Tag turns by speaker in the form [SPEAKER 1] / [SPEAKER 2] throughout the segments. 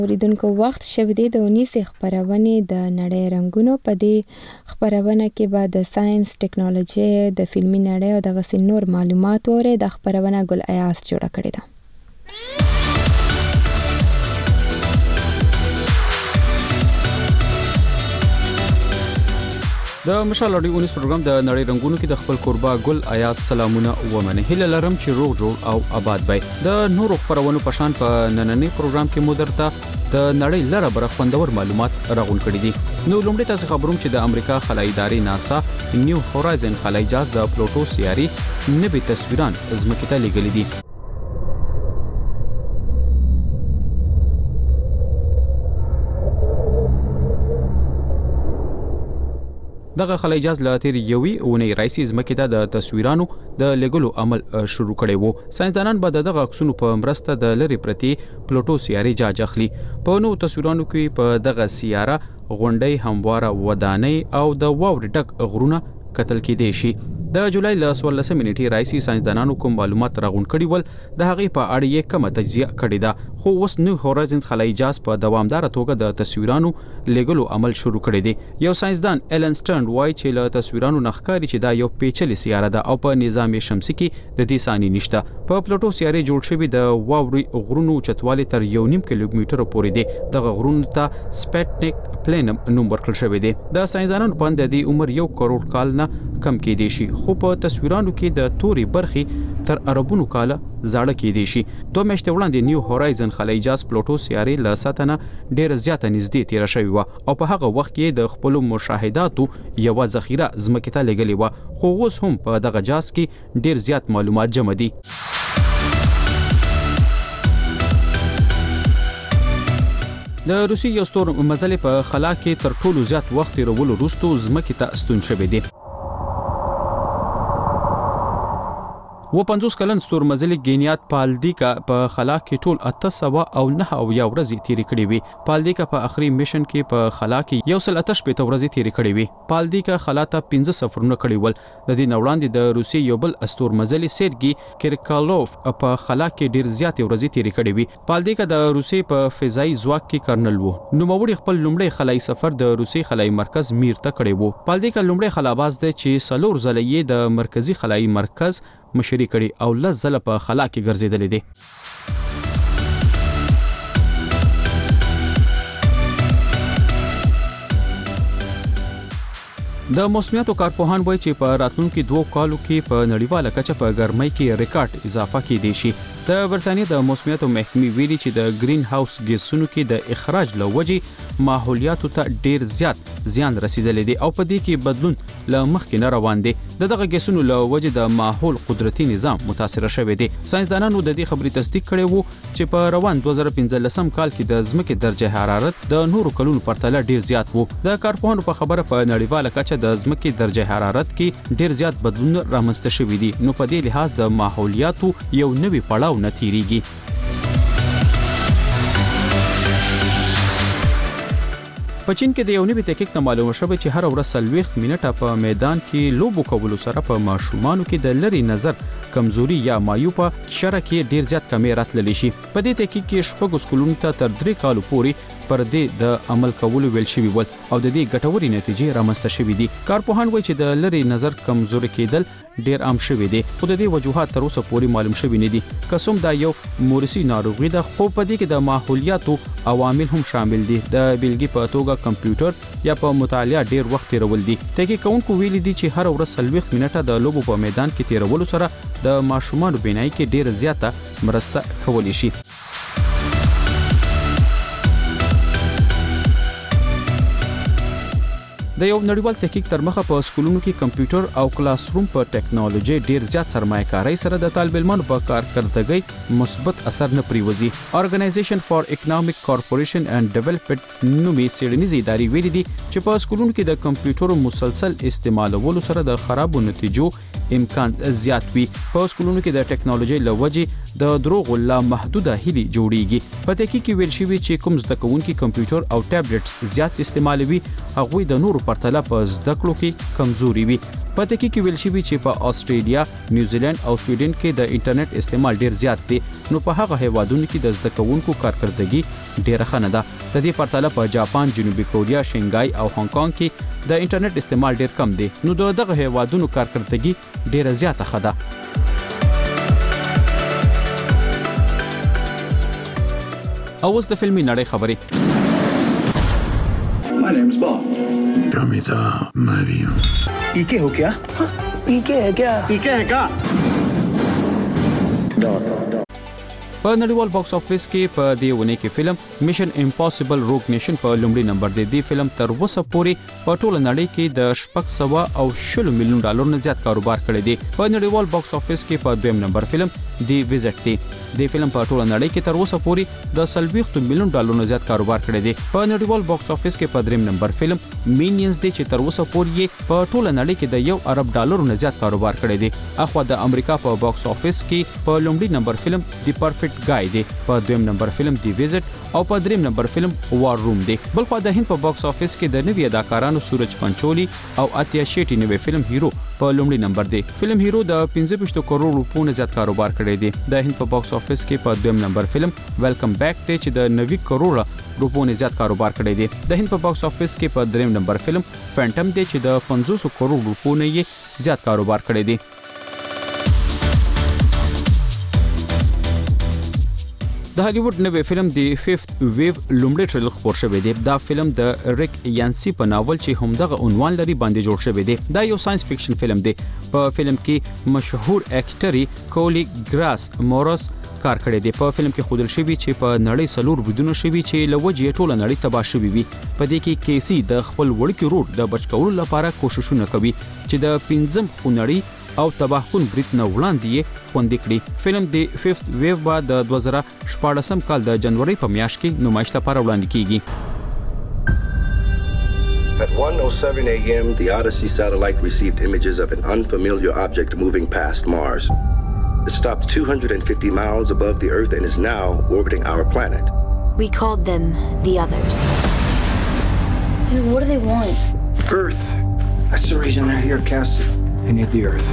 [SPEAKER 1] اوریدونکو وخت شوه دی د 19 خبرونه د نړۍ رنگونو په دې خبرونه کې به د ساينس ټیکنالوژي د فلمي نړۍ او د غسل نور معلومات اوري د خبرونه ګل ایاس جوړه کړې ده.
[SPEAKER 2] د مشال اډیو 19 پروګرام د نړۍ رنگونو کې د خپل قربا ګل آیات سلامونه ومنه هله لرم چې روغ جوړ او آباد وي. د نورو خبرونو په شان په نننی پروګرام کې مودرته د نړۍ لره بر خوندور معلومات راغون کړي دي. نو لومړی تاسو خبروم چې د امریکا خلایي ادارې ناسا نیو هورایزن خلایي جهاز د پلوټو سیاري نوي تصویران ځمکې ته لېږلي دي. دغه خلایي جهاز له تیر یوې اونۍ راځي ځمکې ته د تصویرانو د لګلو عمل شروع کړي وو. ساينسدانان به دغه عکسونو په مرسته د لری پرتی پلوټو سیاري جاج اخلي. په نو تصویرانو کې په دغه سیاره غونډۍ همواره ودانۍ او د واوري ډک غرونه کتل کېدې شي. د جولای ل 14 منټي راځي ساينسدانانو کوم معلومات راغون کړي ول د هغې په اړه یې کومه تجزیه کړې ده. خو اوس نو هورایزن خلایي جهاز په دوامدار توګه د تصویرانو لګلو عمل شروع کړی دی. یو ساينسدان ایلن سټرن وایي چې له تصویرانو نخکاری چې دا یو پیچلې سیاره ده او په نظام شمسي کې د دې ثاني نشته. په پلوټو سیاري جوړ شوی د واوري غرونو چتوالی تر 1.5 کیلومتر پورې دی. دغه غرونو ته سپټنیک پلین نوم ورکړل شوی دی. د ساينسدانانو په اند د عمر 1 کروڑ کال نه کم کې دی شي. خو په تصویرانو کې د توري برخي تر اربونو کال زاړه کې دی شي. 2 میاشتې وړاندې نیو هورایزن خلایي جهاز پلوټو سیاري له ساتنه ډېر زیاته نږدې تیر شوی و او په هغه وخت کې د خپل مشاهداتو یو ذخیره ځمکې ته لګلې و. خو اوس هم په دغه جهاز کې ډېر زیات معلومات جمع دي. د روسي یو ستور مزل په خلا کې تر ټولو زیات وخت تیرولو وروسته ځمکې ته ستون شوی دی. و 50 کلن ستور مزل ګینیات پالدیکا په خلا کې ټول 809 ورځې تیرې کړې وي. پالدیکا په اخري میشن کې په خلا کې 138 ورځې تیرې کړې وي. پالدیکا خلا ته 15 سفرونه کړي ول. د دې نوړاندې د روسي یو بل ستور مزل سیرګي کیرکالوف په خلا کې ډیر زیات ورځې تیرې کړې وي. پالدیکا د روسي په فضایي ځواک کې کرنل وو. نو موړي خپل لومړی خلایي سفر د روسي خلایي مرکز میر ته کړی وو. پالدیکا لومړی خلاباز دی چې سلور ځلې د مرکزی خلایي مرکز مشري کړي او لزله په خلا کې ګرځیدلې دي. د موسمیاتو کارپوهان وایي چې په راتلونکو 2 کالو کې په نړیواله کچه په ګرمۍ کې ریکارډ اضافه کېدی شي. د برتانیې د موسمیاتو محکمې ویلي چې د گرین هاوس ګیسونو کې د اخراج لوجې ماحولیاتو ته ډیر زیات زیان رسیدلی دی او په دې کې بدلون له مخکې نه روان دی. دغه ګیسونو لوجې د ماحول قدرتي نظام متاثر شوی دی. ساينسدانانو د دې خبرې تصدیق کړی وو چې په روان 2015 کال کې د ځمکې درجه حرارت د نورو کلونو پرتله ډیر زیات وو. د کارپوهانو په خبره په نړیواله کچه د ځمکې درجه حرارت کې ډیر زیات بدلون رامنځته شوی دی. نو په دې لحاظ د ماحولیاتو یو نوی پړاو نه تیریږي. په چین کې د یو نوي تحقیق نه معلومه شوه چې هر ورځ 40 منټه په میدان کې لوبو کولو سره په ماشومانو کې د لری نظر کمزوري یا مایوپه شره کې ډیر زیات کمی راتللی شي. په دې تحقیق کې شپږ سکولونو ته تر 3 کالو پورې پر دې د عمل کولو ویل شوی ول او د دې ګټوري نتیجې رامنځته شوې دي. کارپوهان وایي چې د لری نظر کمزوري کېدل ډیر عام شوی دی خو د دې وجوهات تر اوسه پورې معلوم شوی نه دي. قسم دا یو مورثي ناروغي ده خو په دې کې د ماحولیاتو عوامل هم شامل دي. د بیلګې په توګه کمپیوټر یا په مطالعه ډیر وخت تیرول دي. تحقیق کوونکو ویلي دي چې هر ورځ 40 منټه د لوبو په میدان کې تیرولو سره د ماشومانو بینایی کې ډیر زیاته مرسته کولی شي. د یو نړیوال تحقیق تر مخه په سکولونو کې کمپیوټر او کلاس روم په ټیکنالوژي ډیر زیات سرمایه‌کاري سره د طالب علمانو په کارکردګۍ مثبت اثر نه پریوزي. Organization for Economic Cooperation and Development نومي څېړنیزې ادارې ویلي دي چې په سکولونو کې د کمپیوټر مسلسل استعمالولو سره د خرابو نتیجو امکان زیات وي. په سکولونو کې د ټیکنالوژي لوجې د دروغ لا محدوده هلي جوړیږي. په تحقیق کې ویل شوی چې کوم زده کوونکي کمپیوټر او ټابلیټس زیات استعمالوي هغوی د نورو پرتله په زده کړو کې کمزوري وي. په تحقیق کې ویل شوی چې په استرالیا، نیوزیلند او سویډن کې د انټرنیټ استعمال ډیر زیات دی، نو په هغه هیوادونو کې د زده کوونکو کارکړدګي ډیره ښه نه ده. د دې پرتله په جاپان، جنوبي کوریا، شنګای او هانګ کانګ کې د انټرنیټ استعمال ډیر کم دی، نو دغه هیوادونو کارکړدګي ډیره زیاته ښه ده. او اوس د فلمي نړۍ خبرې.
[SPEAKER 3] My name's Bond.
[SPEAKER 4] Kamita Mario.
[SPEAKER 3] पीके हो क्या? पीके है क्या? पीके है क्या?
[SPEAKER 2] په نړیوال باکس افیس کې په دې ونه کې فلم میشن امپوسیبل روګ نیشن په لومړي نمبر دی. د فلم تر اوسه پورې په ټوله نړۍ کې د 600 میلیون ډالر نه زیات کاروبار کړی دی. په نړیوال باکس افیس کې په دویم نمبر فلم دی ویزټ دی. د فلم په ټوله نړۍ کې تر اوسه پورې د 40 میلیون ډالر نه زیات کاروبار کړی دی. په نړیوال باکس افیس کې په دریم نمبر فلم مینینز دی چې تر اوسه پورې په ټوله نړۍ کې د 1 ارب ډالر نه زیات کاروبار کړی دی. اخو د امریکا په باکس افیس کې په لومړي نمبر فلم دی پرفیکټ ګای دی، په دویم نمبر فلم دی ویزټ او په دریم نمبر فلم وار روم دی. بلخو د هند په باکس افیس کې د نوي اداکارانو سورج پنچولی او اتیا شیټي نوي فلم هیرو په لومړي نمبر دی. فلم هیرو د 15 کروڑ روپو نه زیات کاروبار کړی دی. د هند په باکس افیس کې په دویم نمبر فلم ویلکم بیک دی چې د 90 کروڑ روپو نه زیات کاروبار کړی دی. د هند په باکس افیس کې په دریم نمبر فلم فینټم دی چې د 500 کروڑ روپو نه زیات کاروبار کړی دی. د هالیوډ نوې فلم دی فیفت ویو لومړی ټریلر خپور شوی دی. دا فلم د ریک یانسی په ناول چې همدغه عنوان لري باندې جوړ شوی دی. دا یو ساينس فکشن فلم دی. په فلم کې مشهور اکټري کولی ګراس مورس کار کړی دی. په فلم کې خودل شوی چې په نړۍ سلور بدونه شوی چې لوجه ټوله نړۍ تباہ شوی وي. په دې کې کیسی د خپل وړکي رور د بچکولو لپاره کوششونه کوي چې د 5م خونړی او تباهکون برید نه وړاندې خوندې کړي. فلم دی فیفت ویو بعد د 2014 کال د جنوري په میاشت کې نمایش لپاره وړاندې کیږي.
[SPEAKER 5] At 1:07 a.m., the Odyssey satellite received images of an unfamiliar object moving past Mars. It stopped 250 miles above the Earth and is now orbiting our planet.
[SPEAKER 6] We called them the Others.
[SPEAKER 7] What do they want?
[SPEAKER 3] Earth. That's the reason they're here, Cassie. They need the Earth.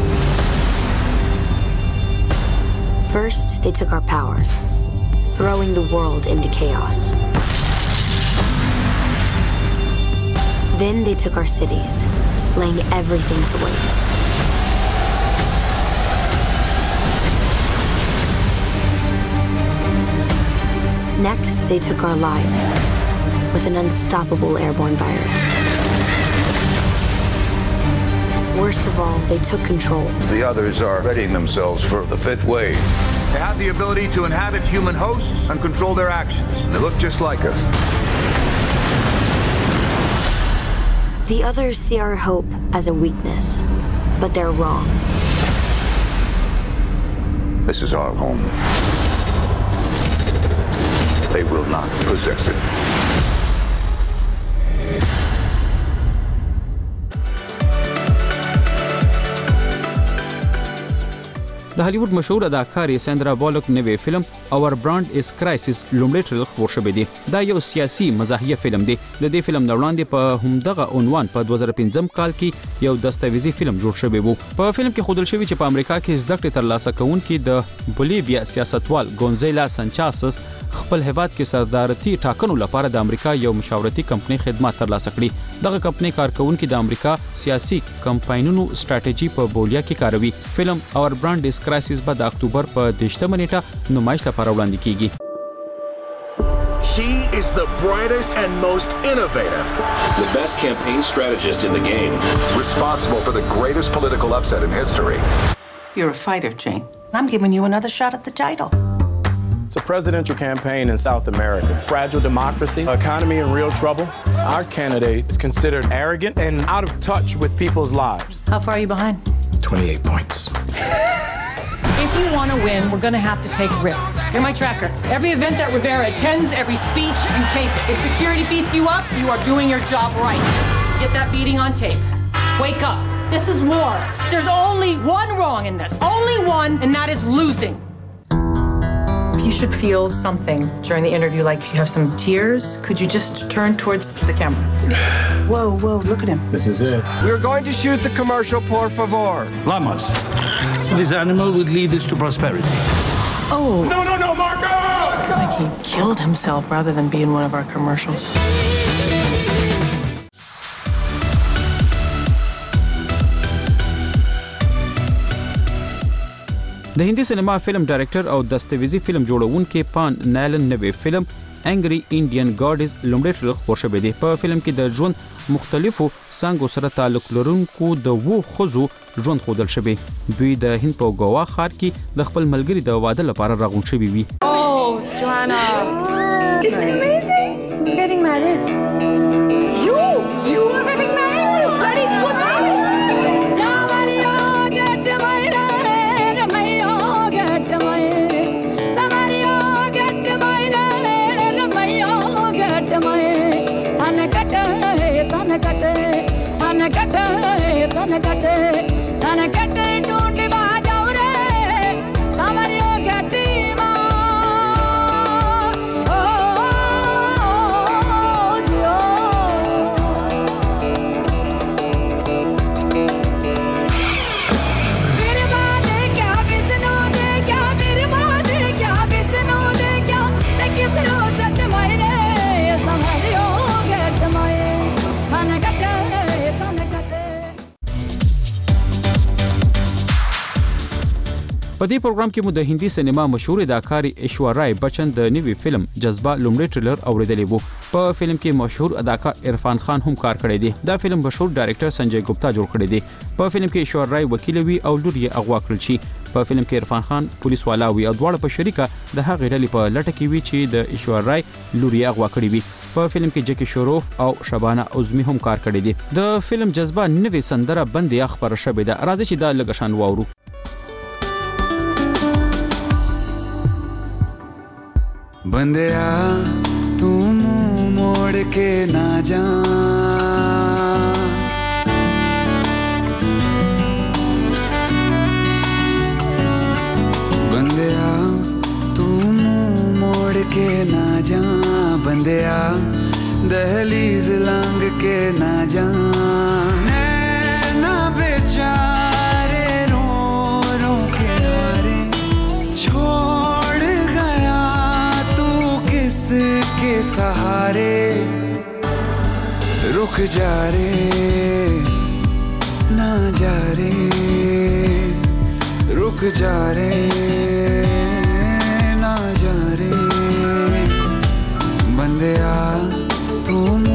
[SPEAKER 6] First, they took our power, throwing the world into chaos. Then they took our cities, laying everything to waste. Next, they took our lives with an unstoppable airborne virus. Worst of all, they took control.
[SPEAKER 8] The Others are readying themselves for the fifth wave.
[SPEAKER 9] They have the ability to inhabit human hosts and control their actions. They look just like us.
[SPEAKER 6] The Others see our hope as a weakness, but they're wrong.
[SPEAKER 8] This is our home. They will not possess it.
[SPEAKER 2] د هالیوډ مشهور اداکارې ساندرا بالک نوې فلم اور برانډ از کرایسس لومړی ټریلر خپور شوی دی. دا یو سیاسي مزاحیه فلم دی. د دې فلم نه وړاندې په همدغه عنوان په 2015 کال کې یو دستاویزي فلم جوړ شوی وو. په فلم کې خودل شوی چې په امریکا کې زده کړې ترلاسه کوونکي د بولیویا سیاستوال ګونزیلا سانچاسس خپل هیواد کې سردارتي ټاکنو لپاره د امریکا یو مشاورتي کمپنۍ خدمات ترلاسه کړي. دغه کمپنۍ کارکونکي د امریکا سیاسي کمپاینونو سټریټیجي په بولیا کې کاروي. فلم اور برانډ از کرایسس بعد اکتوبر په 10 نیټه نمایش لپاره وړاندې کیږي.
[SPEAKER 10] She is the brightest and most innovative.
[SPEAKER 11] The best campaign strategist in the game.
[SPEAKER 9] Responsible for the greatest political upset in history.
[SPEAKER 12] You're a fighter, Jane. I'm giving you another shot at the title.
[SPEAKER 13] It's a presidential campaign in South America. Fragile democracy, economy in real trouble. Our candidate is considered arrogant and out of touch with people's lives.
[SPEAKER 12] How far are you behind?
[SPEAKER 13] 28 points.
[SPEAKER 14] If you want to win, we're going to have to take risks. You're my tracker. Every event that Rivera attends, every speech, you tape it. If security beats you up, you are doing your job right. Get that beating on tape. Wake up. This is war. There's only one wrong in this. Only one, and that is losing.
[SPEAKER 12] If you
[SPEAKER 14] should feel something during the interview, like if you have some tears, could you just turn towards the camera?
[SPEAKER 12] Whoa, look at him.
[SPEAKER 13] This is it.
[SPEAKER 15] We're going to shoot the commercial, por favor.
[SPEAKER 16] Llamas. This animal would lead us to prosperity.
[SPEAKER 14] Oh.
[SPEAKER 15] No, Marcos!
[SPEAKER 14] It's like he killed himself rather than be in one of our commercials.
[SPEAKER 2] د هندي سینما فلم ډایرکټر او دستاویزي فلم جوړونکي پان نالن نوې فلم انګری انډین ګاډز لومړی ټریلر خپور شوی دی. په فلم کې د ژوند مختلفو څانګو سره تعلق لرونکو د وو خزو ژوند ښودل شوی. دوی د هند په ګوا ښار کې د خپل ملګري د واده لپاره راغون شوي وي.
[SPEAKER 14] Oh, Joanna.
[SPEAKER 7] Isn't it amazing? Who's getting married? You are getting married? You bloody good thing.
[SPEAKER 2] په دې پروګرام کې مو د هندي سینما مشهور اداکار ایشورای بچن د نوې فلم جذبه لومړی ټریلر اوریدلی وو. په فلم کې مشهور اداکار عرفان خان هم کار کړی دی. دا فلم مشهور ډایرکټر سنجي ګپتا جوړ کړی دی. په فلم کې ایشورای وکیل وی او لور یې اغوا کړل شي. په فلم کې عرفان خان پولیس والا وی او دواړه په شریکه د هغې ډلې په لټه کې وی چې د ایشورای لور یې اغوا کړی وي. په فلم کې جکی شروف او شبانه عظمی هم کار کړی دی. د فلم جذبه نوې سندره بندي خبره شوې ده. راځي چې دا لږ شان واورو.
[SPEAKER 17] बंदिया तू मुंह मोड़ के ना जा, बंदिया तू मुंह मोड़ के ना जा, बंदिया दहलीज लांग के ना जा, नैना बेचारे रो रो के हारे छोड़ गया तू किसके सहारे, रुक जा रे ना जा रे, रुक जा रे ना जा रे, बंदिया तू